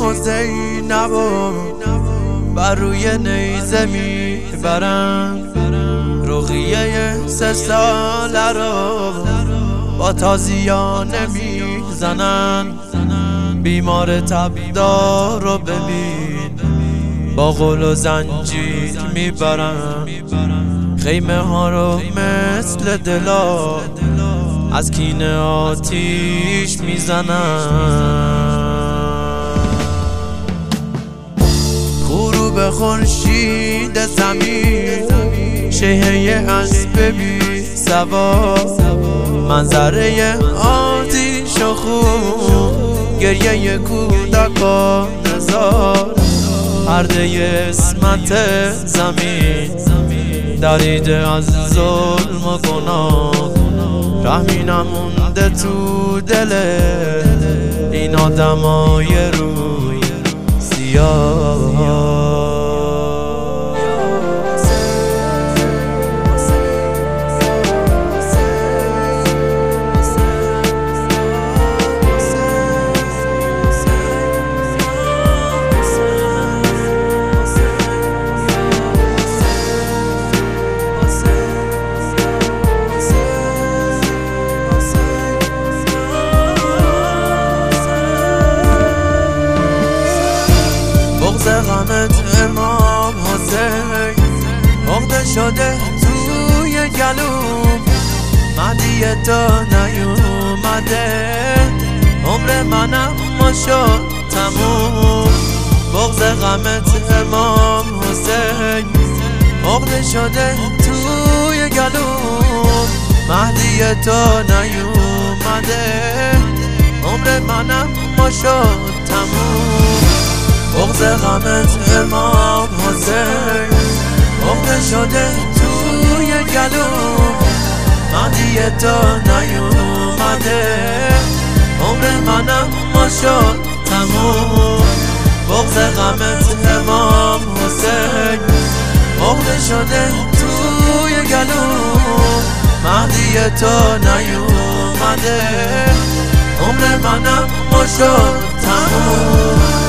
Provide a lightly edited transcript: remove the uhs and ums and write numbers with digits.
حسین نوا بر روی نیزه میبرن، رقیه 3 ساله رو با تازیانه میزنن. بیمار تبدار رو ببین با قل و زنجیر میبرن، خیمه ها رو مثل دلا از کینه آتیش میزنن. غروب خورشید زمین، شیهه اسب بی سوار، منظره آتیش و خون، گریه کودکان نزار، پرده اسمت زمین دریده از ظلم و گناه، رحمی نمونده تو دل این آدمای روی سیاه. بغض غمت امام حسین عقده شده توی گلوم، مهدی تو نیومده عمر منم ما شد تموم. بغض غمت امام حسین عقده شده توی گلوم، مهدی تو نیومده عمر منم ما شد تموم. بغض غمت امام حسین عقده شده توی گلوم، مهدی تو نیومده عمر منم ما شد تموم. بغض غمت امام حسین عقده شده توی گلوم، مهدی تو نیومده عمر منم ما شد تموم.